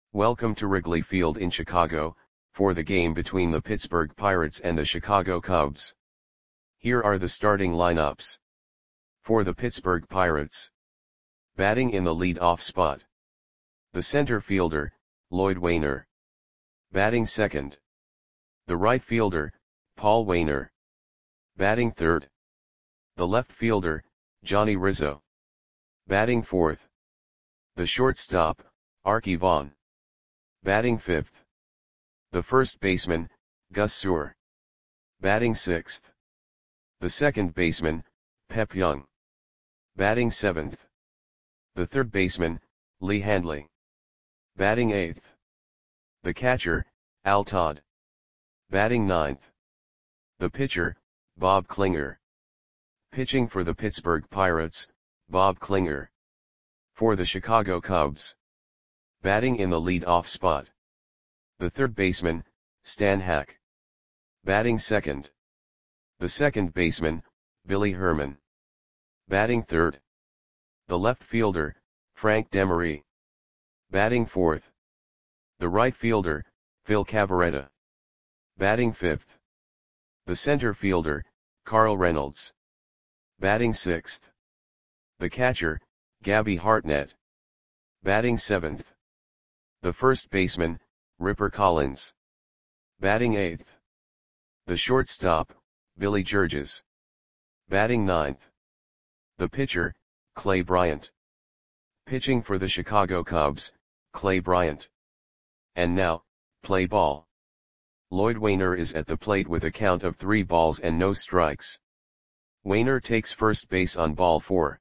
Welcome to Wrigley Field in Chicago, for the game between the Pittsburgh Pirates and the Chicago Cubs. Here are the starting lineups. For the Pittsburgh Pirates. Batting in the lead-off spot. The center fielder, Lloyd Waner. Batting second. The right fielder, Paul Waner. Batting third. The left fielder, Johnny Rizzo. Batting fourth. The shortstop, Arky Vaughan. Batting fifth. The first baseman, Gus Suhr. Batting sixth. The second baseman, Pep Young. Batting seventh. The third baseman, Lee Handley. Batting eighth. The catcher, Al Todd. Batting ninth. The pitcher, Bob Klinger. Pitching for the Pittsburgh Pirates, Bob Klinger. For the Chicago Cubs. Batting in the lead-off spot. The third baseman, Stan Hack. Batting second. The second baseman, Billy Herman. Batting third. The left fielder, Frank Demery. Batting fourth. The right fielder, Phil Cavarretta. Batting fifth. The center fielder, Carl Reynolds. Batting sixth. The catcher, Gabby Hartnett. Batting seventh. The first baseman, Ripper Collins. Batting eighth. The shortstop, Billy Georges. Batting ninth. The pitcher, Clay Bryant. Pitching for the Chicago Cubs, Clay Bryant. And now, play ball. Lloyd Waner is at the plate with a count of 3 balls and no strikes. Waner takes first base on ball 4.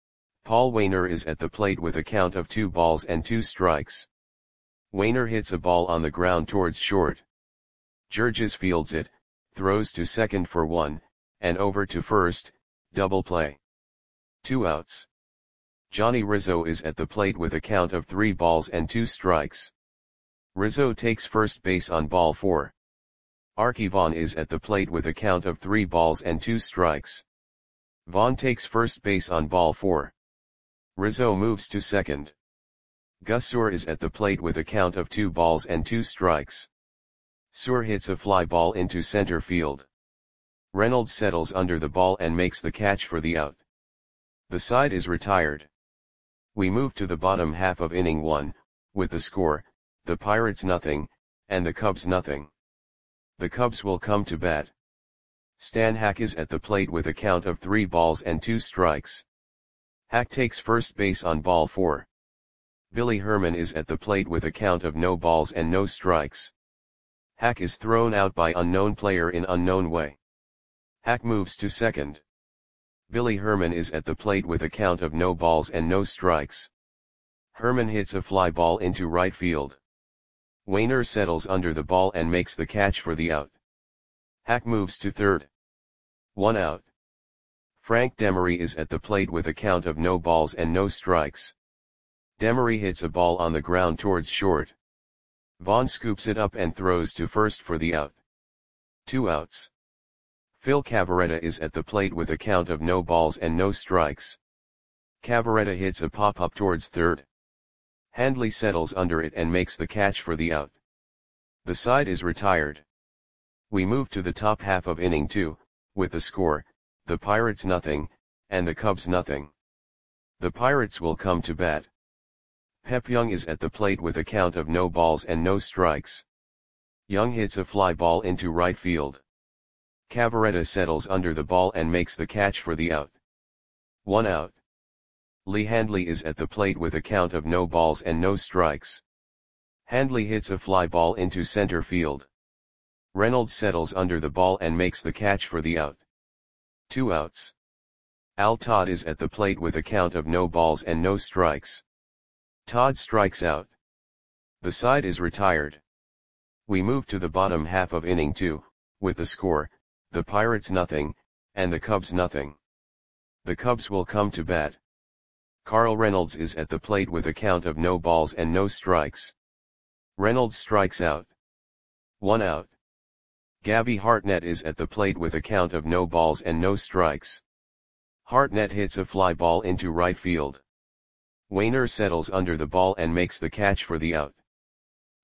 Paul Waner is at the plate with a count of 2 balls and 2 strikes. Waner hits a ball on the ground towards short. Georges fields it, throws to second for 1, and over to first, double play. 2 outs. Johnny Rizzo is at the plate with a count of 3 balls and 2 strikes. Rizzo takes first base on ball 4. Arky Vaughan is at the plate with a count of 3 balls and 2 strikes. Vaughan takes first base on ball 4. Rizzo moves to second. Gus Suhr is at the plate with a count of 2 balls and 2 strikes. Suhr hits a fly ball into center field. Reynolds settles under the ball and makes the catch for the out. The side is retired. We move to the bottom half of inning 1, with the score, the Pirates nothing, and the Cubs nothing. The Cubs will come to bat. Stan Hack is at the plate with a count of 3 balls and 2 strikes. Hack takes first base on ball 4. Billy Herman is at the plate with a count of no balls and no strikes. Hack is thrown out by unknown player in unknown way. Hack moves to second. Billy Herman is at the plate with a count of no balls and no strikes. Herman hits a fly ball into right field. Waner settles under the ball and makes the catch for the out. Hack moves to third. 1 out. Frank Demery is at the plate with a count of no balls and no strikes. Demery hits a ball on the ground towards short. Vaughan scoops it up and throws to first for the out. 2 outs. Phil Cavarretta is at the plate with a count of no balls and no strikes. Cavarretta hits a pop-up towards third. Handley settles under it and makes the catch for the out. The side is retired. We move to the top half of inning 2, with the score, the Pirates nothing, and the Cubs nothing. The Pirates will come to bat. Pep Young is at the plate with a count of no balls and no strikes. Young hits a fly ball into right field. Cavarretta settles under the ball and makes the catch for the out. 1 out. Lee Handley is at the plate with a count of no balls and no strikes. Handley hits a fly ball into center field. Reynolds settles under the ball and makes the catch for the out. 2 outs. Al Todd is at the plate with a count of no balls and no strikes. Todd strikes out. The side is retired. We move to the bottom half of inning 2, with the score, the Pirates nothing, and the Cubs nothing. The Cubs will come to bat. Carl Reynolds is at the plate with a count of no balls and no strikes. Reynolds strikes out. 1 out. Gabby Hartnett is at the plate with a count of no balls and no strikes. Hartnett hits a fly ball into right field. Waner settles under the ball and makes the catch for the out.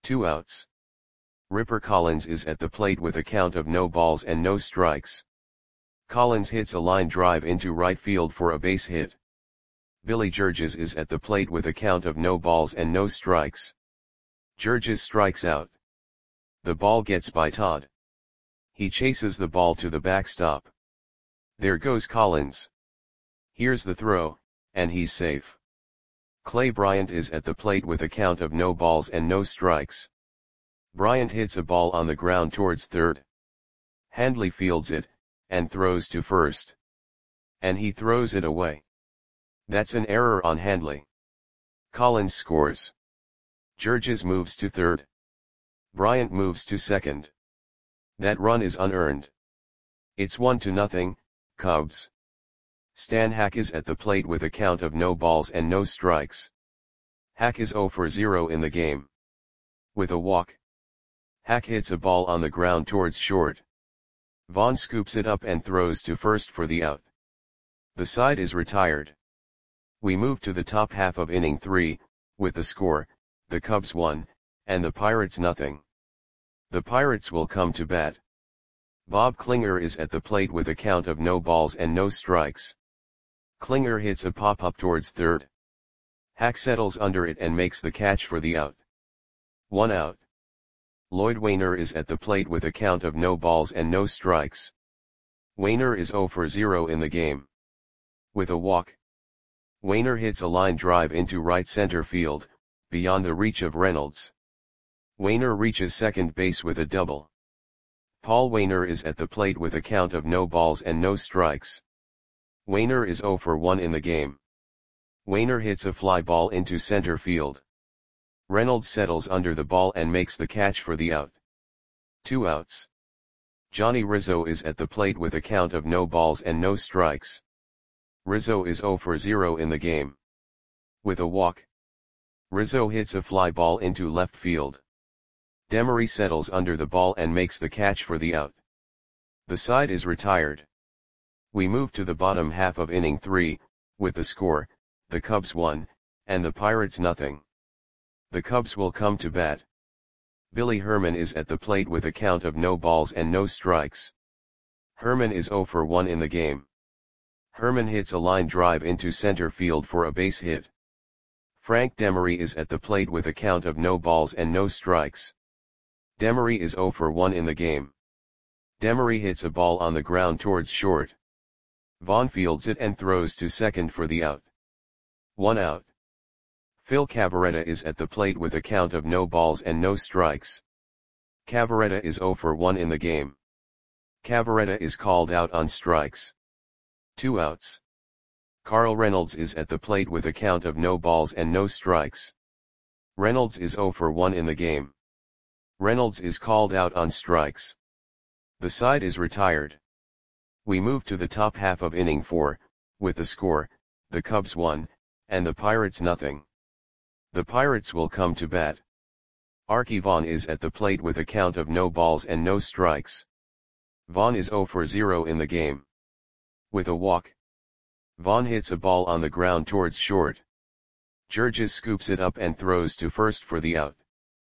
2 outs. Ripper Collins is at the plate with a count of no balls and no strikes. Collins hits a line drive into right field for a base hit. Billy Georges is at the plate with a count of no balls and no strikes. Georges strikes out. The ball gets by Todd. He chases the ball to the backstop. There goes Collins. Here's the throw, and he's safe. Clay Bryant is at the plate with a count of no balls and no strikes. Bryant hits a ball on the ground towards third. Handley fields it, and throws to first. And he throws it away. That's an error on Handley. Collins scores. Georges moves to third. Bryant moves to second. That run is unearned. It's 1-0, Cubs. Stan Hack is at the plate with a count of no balls and no strikes. Hack is 0 for 0 in the game. With a walk. Hack hits a ball on the ground towards short. Vaughn scoops it up and throws to first for the out. The side is retired. We move to the top half of inning 3, with the score, the Cubs 1, and the Pirates 0. The Pirates will come to bat. Bob Klinger is at the plate with a count of no balls and no strikes. Klinger hits a pop-up towards third. Hack settles under it and makes the catch for the out. 1 out. Lloyd Wainer is at the plate with a count of no balls and no strikes. Wainer is 0 for 0 in the game. With a walk. Wainer hits a line drive into right center field, beyond the reach of Reynolds. Wainer reaches second base with a double. Paul Wainer is at the plate with a count of no balls and no strikes. Wainer is 0 for 1 in the game. Wainer hits a fly ball into center field. Reynolds settles under the ball and makes the catch for the out. 2 outs. Johnny Rizzo is at the plate with a count of no balls and no strikes. Rizzo is 0 for 0 in the game. With a walk. Rizzo hits a fly ball into left field. Demery settles under the ball and makes the catch for the out. The side is retired. We move to the bottom half of inning 3, with the score, the Cubs 1, and the Pirates 0. The Cubs will come to bat. Billy Herman is at the plate with a count of no balls and no strikes. Herman is 0 for 1 in the game. Herman hits a line drive into center field for a base hit. Frank Demery is at the plate with a count of no balls and no strikes. Demery is 0 for 1 in the game. Demery hits a ball on the ground towards short. Vaughn fields it and throws to second for the out. 1 out. Phil Cavarretta is at the plate with a count of no balls and no strikes. Cavarretta is 0 for 1 in the game. Cavarretta is called out on strikes. 2 outs. Carl Reynolds is at the plate with a count of no balls and no strikes. Reynolds is 0 for 1 in the game. Reynolds is called out on strikes. The side is retired. We move to the top half of inning 4, with the score, the Cubs 1, and the Pirates 0. The Pirates will come to bat. Arky Vaughan is at the plate with a count of no balls and no strikes. Vaughan is 0 for 0 in the game. With a walk. Vaughan hits a ball on the ground towards short. Georges scoops it up and throws to first for the out.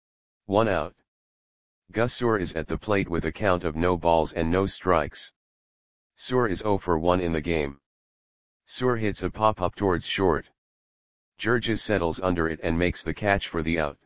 1 out. Gus Suhr is at the plate with a count of no balls and no strikes. Suhr is 0 for 1 in the game. Suhr hits a pop-up towards short. Georges settles under it and makes the catch for the out.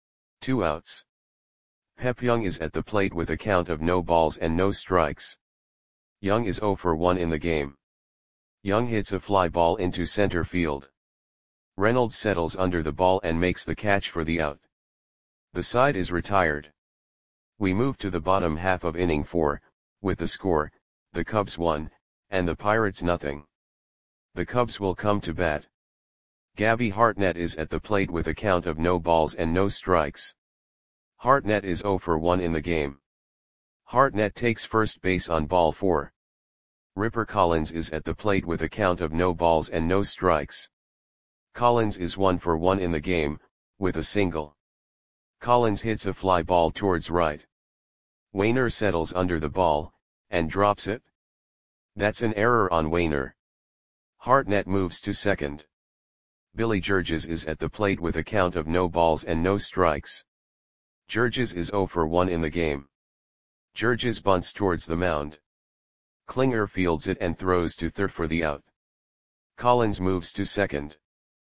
2 outs. Pep Young is at the plate with a count of no balls and no strikes. Young is 0 for 1 in the game. Young hits a fly ball into center field. Reynolds settles under the ball and makes the catch for the out. The side is retired. We move to the bottom half of inning 4, with the score, the Cubs 1, and the Pirates 0. The Cubs will come to bat. Gabby Hartnett is at the plate with a count of no balls and no strikes. Hartnett is 0 for 1 in the game. Hartnett takes first base on ball 4. Ripper Collins is at the plate with a count of no balls and no strikes. Collins is 1 for 1 in the game, with a single. Collins hits a fly ball towards right. Wainer settles under the ball, and drops it. That's an error on Wainer. Hartnett moves to second. Billy Georges is at the plate with a count of no balls and no strikes. Jurges is 0 for 1 in the game. Jurges bunts towards the mound. Klinger fields it and throws to third for the out. Collins moves to second.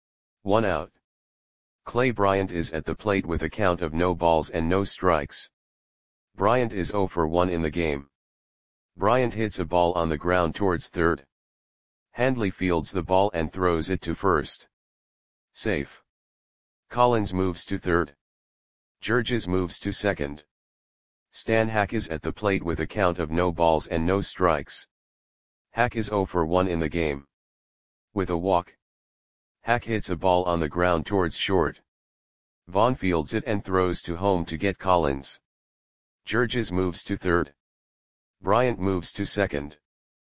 1 out. Clay Bryant is at the plate with a count of no balls and no strikes. Bryant is 0 for 1 in the game. Bryant hits a ball on the ground towards third. Handley fields the ball and throws it to first. Safe. Collins moves to third. Jurges moves to second. Stan Hack is at the plate with a count of no balls and no strikes. Hack is 0 for 1 in the game. With a walk. Hack hits a ball on the ground towards short. Vaughn fields it and throws to home to get Collins. Jurges moves to third. Bryant moves to second.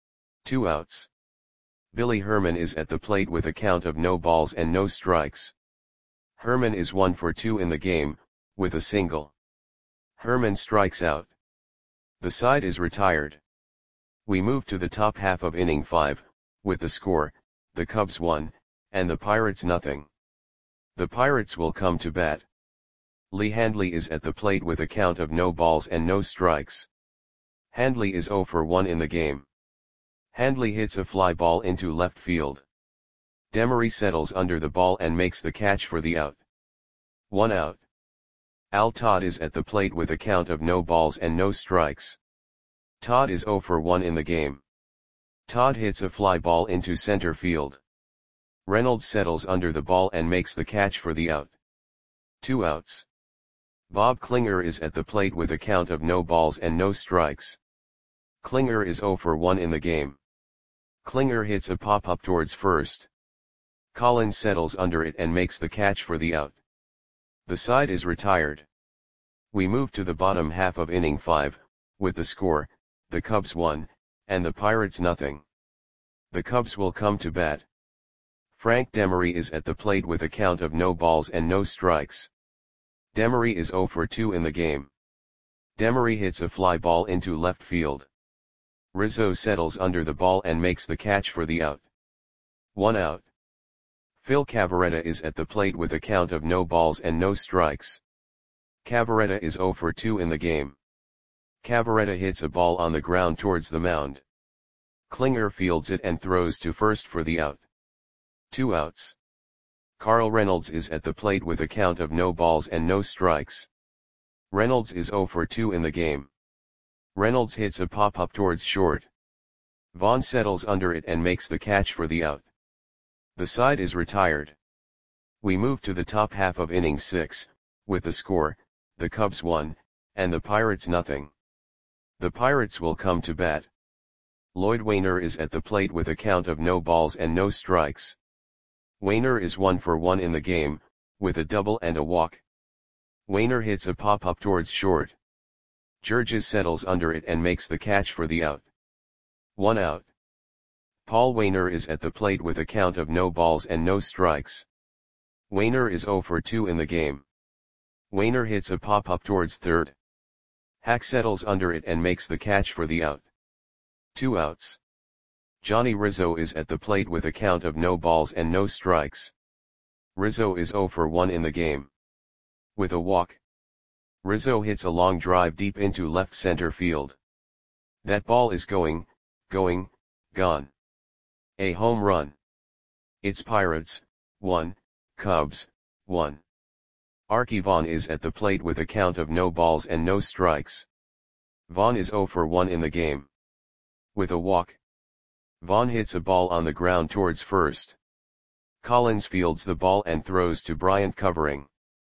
2 outs. Billy Herman is at the plate with a count of no balls and no strikes. Herman is 1 for 2 in the game, with a single. Herman strikes out. The side is retired. We move to the top half of inning 5, with the score, the Cubs 1, and the Pirates nothing. The Pirates will come to bat. Lee Handley is at the plate with a count of no balls and no strikes. Handley is 0 for 1 in the game. Handley hits a fly ball into left field. Demery settles under the ball and makes the catch for the out. 1 out. Al Todd is at the plate with a count of no balls and no strikes. Todd is 0 for 1 in the game. Todd hits a fly ball into center field. Reynolds settles under the ball and makes the catch for the out. 2 outs. Bob Klinger is at the plate with a count of no balls and no strikes. Klinger is 0 for 1 in the game. Klinger hits a pop-up towards first. Collins settles under it and makes the catch for the out. The side is retired. We move to the bottom half of inning 5, with the score, the Cubs 1, and the Pirates nothing. The Cubs will come to bat. Frank Demery is at the plate with a count of no balls and no strikes. Demery is 0 for 2 in the game. Demery hits a fly ball into left field. Rizzo settles under the ball and makes the catch for the out. 1 out. Phil Cavarretta is at the plate with a count of no balls and no strikes. Cavarretta is 0 for 2 in the game. Cavarretta hits a ball on the ground towards the mound. Klinger fields it and throws to first for the out. 2 outs. Carl Reynolds is at the plate with a count of no balls and no strikes. Reynolds is 0 for 2 in the game. Reynolds hits a pop-up towards short. Vaughn settles under it and makes the catch for the out. The side is retired. We move to the top half of inning 6, with the score, the Cubs 1, and the Pirates nothing. The Pirates will come to bat. Lloyd Wainer is at the plate with a count of no balls and no strikes. Wainer is 1 for 1 in the game, with a double and a walk. Wainer hits a pop-up towards short. Jurges settles under it and makes the catch for the out. 1 out. Paul Wainer is at the plate with a count of no balls and no strikes. Wainer is 0 for 2 in the game. Wainer hits a pop-up towards third. Hack settles under it and makes the catch for the out. 2 outs. Johnny Rizzo is at the plate with a count of no balls and no strikes. Rizzo is 0 for 1 in the game. With a walk. Rizzo hits a long drive deep into left center field. That ball is going, gone. A home run. It's Pirates, 1, Cubs, 1. Arky Vaughan is at the plate with a count of no balls and no strikes. Vaughan is 0 for 1 in the game. With a walk. Vaughan hits a ball on the ground towards first. Collins fields the ball and throws to Bryant covering.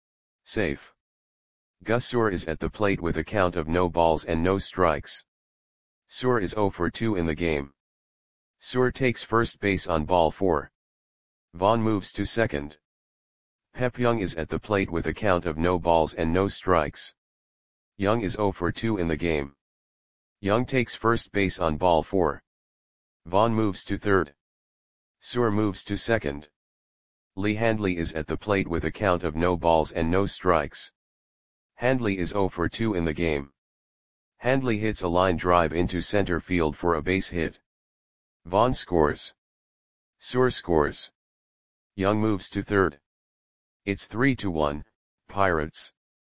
Safe. Gus Suhr is at the plate with a count of no balls and no strikes. Suhr is 0 for 2 in the game. Suhr takes first base on ball 4. Vaughan moves to second. Pep Young is at the plate with a count of no balls and no strikes. Young is 0 for 2 in the game. Young takes first base on ball 4. Vaughan moves to third. Suhr moves to second. Lee Handley is at the plate with a count of no balls and no strikes. Handley is 0 for 2 in the game. Handley hits a line drive into center field for a base hit. Vaughan scores. Suhr scores. Young moves to third. It's 3-1, Pirates.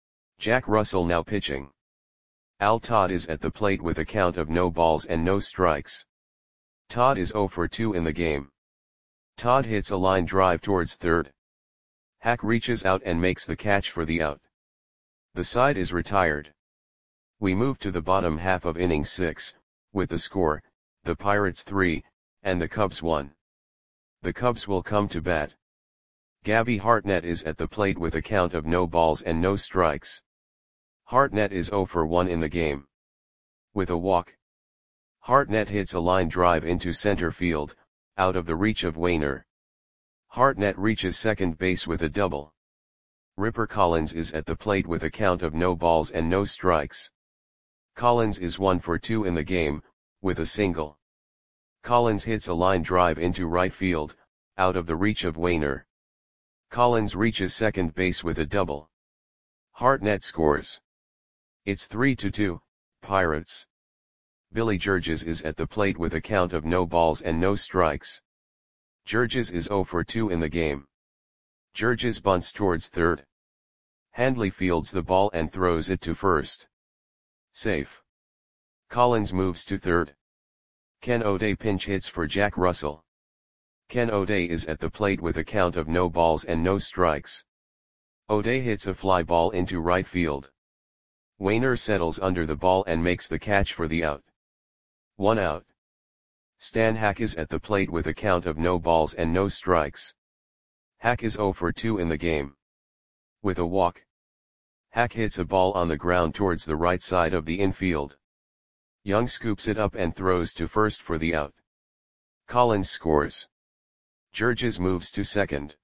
Jack Russell now pitching. Al Todd is at the plate with a count of no balls and no strikes. Todd is 0 for 2 in the game. Todd hits a line drive towards third. Hack reaches out and makes the catch for the out. The side is retired. We move to the bottom half of inning 6, with the score, the Pirates 3, and the Cubs 1. The Cubs will come to bat. Gabby Hartnett is at the plate with a count of no balls and no strikes. Hartnett is 0 for 1 in the game. With a walk. Hartnett hits a line drive into center field, out of the reach of Wainer. Hartnett reaches second base with a double. Ripper Collins is at the plate with a count of no balls and no strikes. Collins is 1 for 2 in the game, with a single. Collins hits a line drive into right field, out of the reach of Wainer. Collins reaches second base with a double. Hartnett scores. It's 3-2, Pirates. Billy Georges is at the plate with a count of no balls and no strikes. Georges is 0 for 2 in the game. Georges bunts towards third. Handley fields the ball and throws it to first. Safe. Collins moves to third. Ken O'Day pinch hits for Jack Russell. Ken O'Day is at the plate with a count of no balls and no strikes. O'Day hits a fly ball into right field. Wainer settles under the ball and makes the catch for the out. 1 out. Stan Hack is at the plate with a count of no balls and no strikes. Hack is 0 for 2 in the game. With a walk. Hack hits a ball on the ground towards the right side of the infield. Young scoops it up and throws to first for the out. Collins scores. Georges moves to second.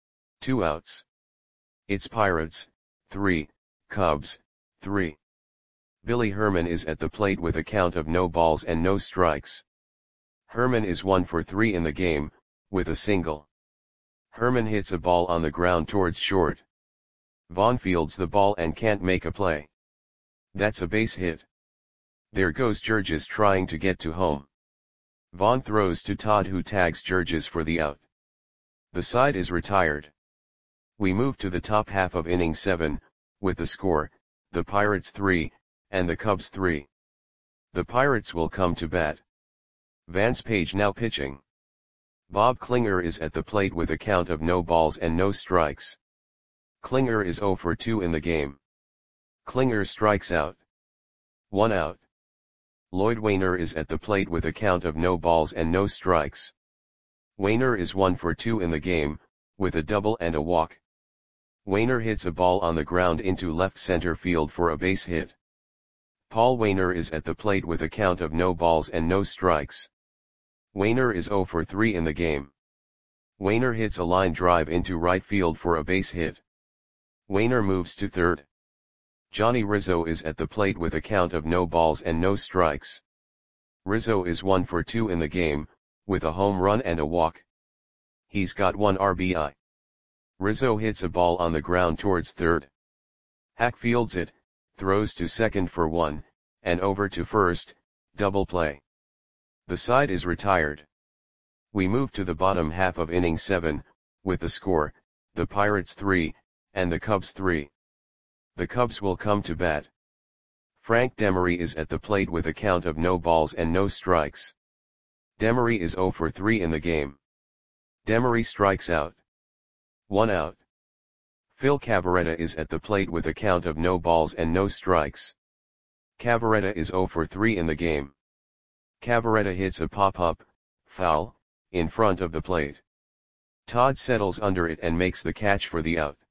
2 outs. It's Pirates, 3, Cubs, 3. Billy Herman is at the plate with a count of no balls and no strikes. Herman is 1 for 3 in the game, with a single. Herman hits a ball on the ground towards short. Vaughn fields the ball and can't make a play. That's a base hit. There goes Georges trying to get to home. Vaughn throws to Todd, who tags Georges for the out. The side is retired. We move to the top half of inning 7, with the score, the Pirates 3, and the Cubs 3. The Pirates will come to bat. Vance Page now pitching. Bob Klinger is at the plate with a count of no balls and no strikes. Klinger is 0 for 2 in the game. Klinger strikes out. 1 out. Lloyd Wainer is at the plate with a count of no balls and no strikes. Wainer is 1 for 2 in the game, with a double and a walk. Wainer hits a ball on the ground into left center field for a base hit. Paul Wainer is at the plate with a count of no balls and no strikes. Wainer is 0 for 3 in the game. Wainer hits a line drive into right field for a base hit. Wainer moves to third. Johnny Rizzo is at the plate with a count of no balls and no strikes. Rizzo is 1 for 2 in the game, with a home run and a walk. He's got 1 RBI. Rizzo hits a ball on the ground towards third. Hack fields it, throws to second for 1, and over to first, double play. The side is retired. We move to the bottom half of inning 7, with the score, the Pirates 3, and the Cubs 3. The Cubs will come to bat. Frank Demery is at the plate with a count of no balls and no strikes. Demery is 0 for 3 in the game. Demery strikes out. 1 out. Phil Cavarretta is at the plate with a count of no balls and no strikes. Cavarretta is 0 for 3 in the game. Cavarretta hits a pop-up, foul, in front of the plate. Todd settles under it and makes the catch for the out.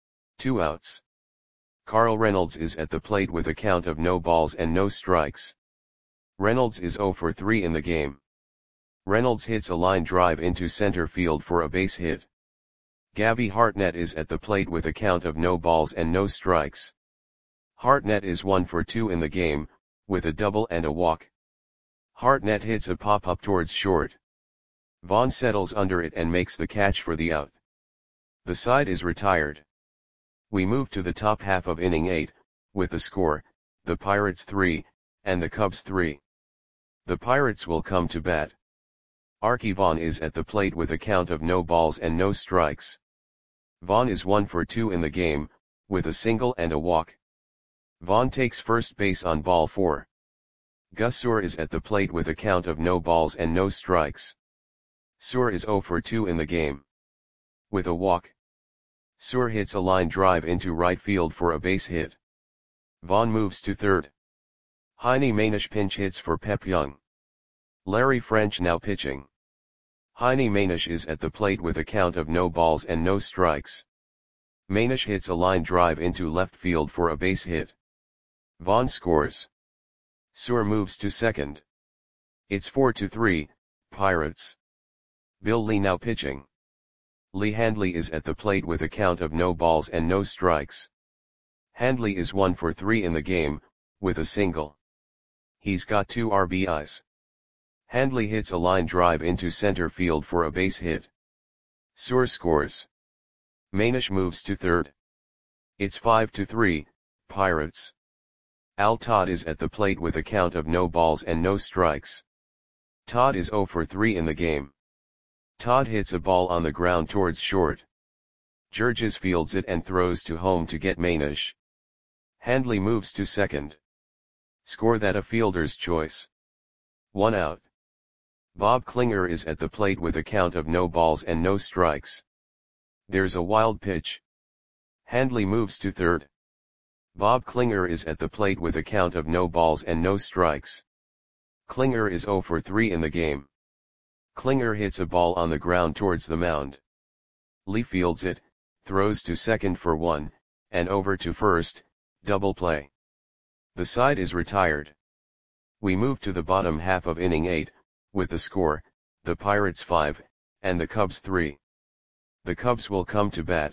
2 outs. Carl Reynolds is at the plate with a count of no balls and no strikes. Reynolds is 0 for 3 in the game. Reynolds hits a line drive into center field for a base hit. Gabby Hartnett is at the plate with a count of no balls and no strikes. Hartnett is 1 for 2 in the game, with a double and a walk. Hartnett hits a pop-up towards short. Vaughn settles under it and makes the catch for the out. The side is retired. We move to the top half of inning 8, with the score, the Pirates 3, and the Cubs 3. The Pirates will come to bat. Archie Vaughn is at the plate with a count of no balls and no strikes. Vaughn is 1 for 2 in the game, with a single and a walk. Vaughn takes first base on ball 4. Gus Suhr is at the plate with a count of no balls and no strikes. Suhr is 0 for 2 in the game. With a walk, Suhr hits a line drive into right field for a base hit. Vaughn moves to third. Heine Manish pinch hits for Pep Young. Larry French now pitching. Heine Manish is at the plate with a count of no balls and no strikes. Manish hits a line drive into left field for a base hit. Vaughn scores. Suhr moves to second. It's 4-3, Pirates. Bill Lee now pitching. Lee Handley is at the plate with a count of no balls and no strikes. Handley is 1 for 3 in the game, with a single. He's got 2 RBIs. Handley hits a line drive into center field for a base hit. Suhr scores. Manish moves to third. It's 5-3, Pirates. Al Todd is at the plate with a count of no balls and no strikes. Todd is 0 for 3 in the game. Todd hits a ball on the ground towards short. Georges fields it and throws to home to get Manish. Handley moves to second. Score that a fielder's choice. 1 out. Bob Klinger is at the plate with a count of no balls and no strikes. There's a wild pitch. Handley moves to third. Bob Klinger is at the plate with a count of no balls and no strikes. Klinger is 0 for 3 in the game. Klinger hits a ball on the ground towards the mound. Lee fields it, throws to second for 1, and over to first, double play. The side is retired. We move to the bottom half of inning 8, with the score, the Pirates 5, and the Cubs 3. The Cubs will come to bat.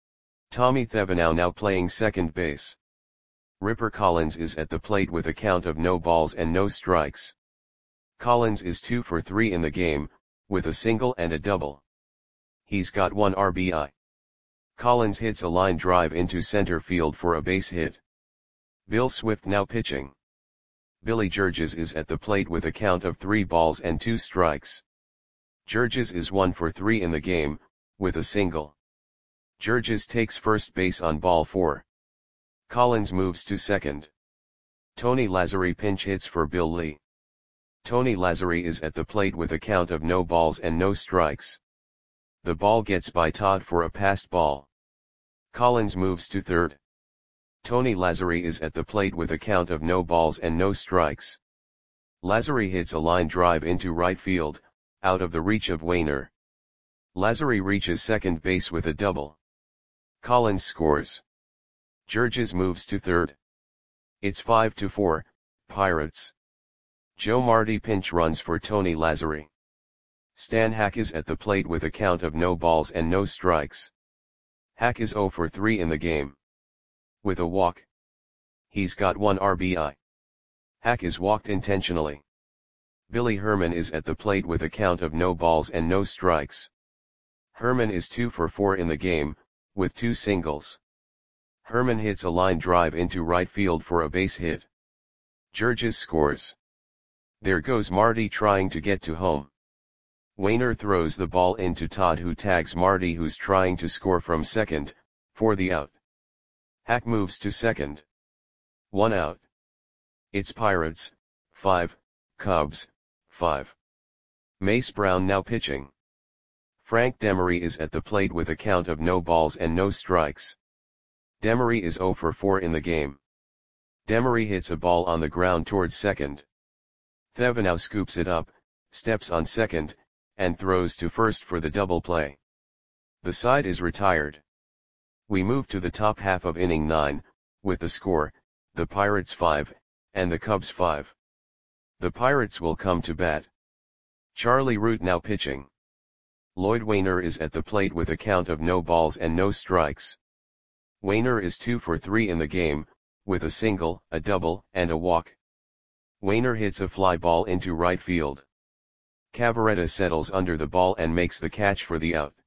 Tommy Thevenot now playing second base. Ripper Collins is at the plate with a count of no balls and no strikes. Collins is 2 for 3 in the game, with a single and a double. He's got 1 RBI. Collins hits a line drive into center field for a base hit. Bill Swift now pitching. Billy Georges is at the plate with a count of 3 balls and 2 strikes. Georges is 1 for 3 in the game, with a single. Georges takes first base on ball 4. Collins moves to second. Tony Lazzeri pinch hits for Bill Lee. Tony Lazzeri is at the plate with a count of no balls and no strikes. The ball gets by Todd for a passed ball. Collins moves to third. Tony Lazzeri is at the plate with a count of no balls and no strikes. Lazzeri hits a line drive into right field, out of the reach of Wainer. Lazzeri reaches second base with a double. Collins scores. Georges moves to third. It's 5-4, Pirates. Joe Marti pinch runs for Tony Lazzeri. Stan Hack is at the plate with a count of no balls and no strikes. Hack is 0 for 3 in the game. With a walk. He's got 1 RBI. Hack is walked intentionally. Billy Herman is at the plate with a count of no balls and no strikes. Herman is 2 for 4 in the game, with 2 singles. Herman hits a line drive into right field for a base hit. Georges scores. There goes Marti trying to get to home. Wainer throws the ball into Todd, who tags Marti, who's trying to score from second, for the out. Hack moves to second. 1 out. It's Pirates, 5, Cubs, 5. Mace Brown now pitching. Frank Demery is at the plate with a count of no balls and no strikes. Demery is 0 for 4 in the game. Demery hits a ball on the ground towards second. Thevenot scoops it up, steps on second, and throws to first for the double play. The side is retired. We move to the top half of inning 9, with the score, the Pirates 5, and the Cubs 5. The Pirates will come to bat. Charlie Root now pitching. Lloyd Wainer is at the plate with a count of no balls and no strikes. Wainer is 2 for 3 in the game, with a single, a double, and a walk. Wainer hits a fly ball into right field. Cavaretta settles under the ball and makes the catch for the out.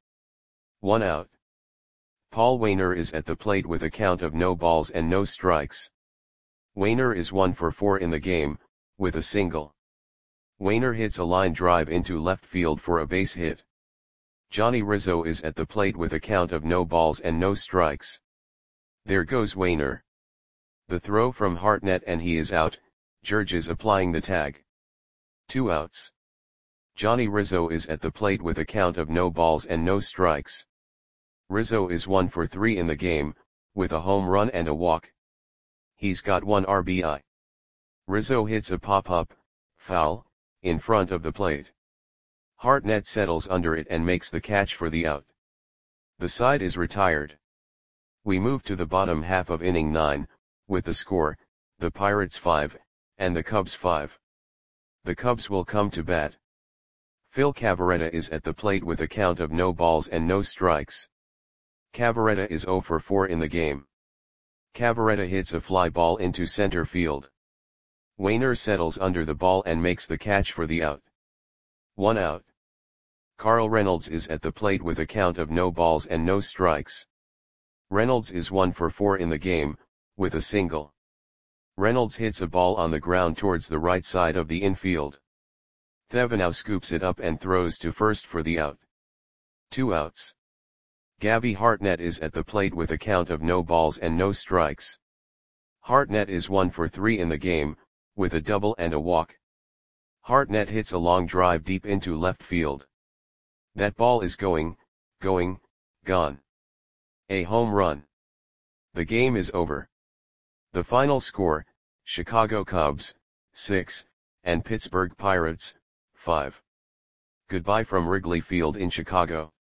1 out. Paul Wainer is at the plate with a count of no balls and no strikes. Wainer is 1 for 4 in the game, with a single. Wainer hits a line drive into left field for a base hit. Johnny Rizzo is at the plate with a count of no balls and no strikes. There goes Wainer. The throw from Hartnett and he is out, Georges applying the tag. 2 outs. Johnny Rizzo is at the plate with a count of no balls and no strikes. Rizzo is 1 for 3 in the game, with a home run and a walk. He's got 1 RBI. Rizzo hits a pop-up, foul, in front of the plate. Hartnett settles under it and makes the catch for the out. The side is retired. We move to the bottom half of inning 9, with the score, the Pirates 5, and the Cubs 5. The Cubs will come to bat. Phil Cavarretta is at the plate with a count of no balls and no strikes. Cavarretta is 0 for 4 in the game. Cavarretta hits a fly ball into center field. Wainer settles under the ball and makes the catch for the out. 1 out. Carl Reynolds is at the plate with a count of no balls and no strikes. Reynolds is 1 for 4 in the game, with a single. Reynolds hits a ball on the ground towards the right side of the infield. Thevenot scoops it up and throws to first for the out. 2 outs. Gabby Hartnett is at the plate with a count of no balls and no strikes. Hartnett is 1 for 3 in the game, with a double and a walk. Hartnett hits a long drive deep into left field. That ball is going, gone. A home run. The game is over. The final score, Chicago Cubs, 6, and Pittsburgh Pirates, 5. Goodbye from Wrigley Field in Chicago.